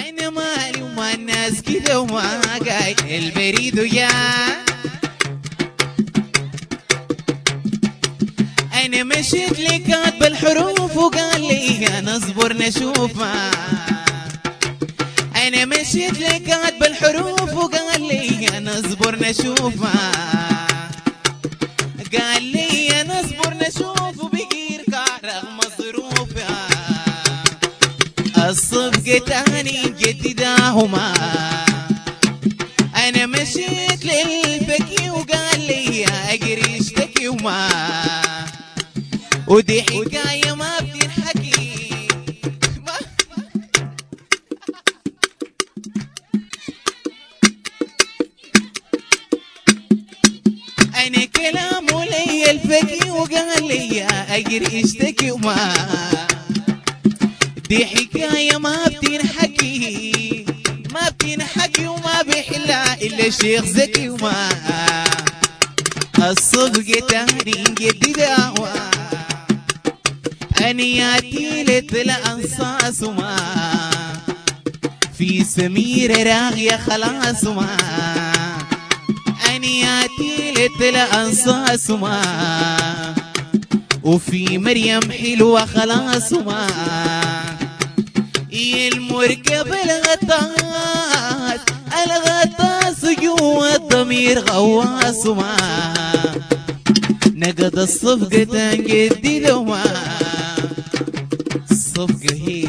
انا مالي وما الناس كذا وما قايل البريد ويا انا مشيت لي كاتب الحروف وقال لي انا اصبر نشوفها. انا مشيت لي كاتب الحروف وقال لي انا اصبر نشوفها. قال لي انا اصبر نشوف وبقير رغم ظروفها. الصفقة تاني جدداهما. انا مشيت للفكي وقال لي اقري اشتكي وما ودي حكاية ما بتنحكي. انا كلامه لي الفكي وقال لي اقري اشتكي وما دي حكاية ما بتنحكي ما بتنحكي وما بيحلها الا الشيخ زكي وما الصفقة تاني جديدة انياتي للانصاص وما في سمير راغية خلاص وما انياتي للانصاص وما وفي مريم حلوة خلاص وما المركب الغطاس جوا الضمير غواص وما نقض الصفقة تنجدد وما الصفقة هي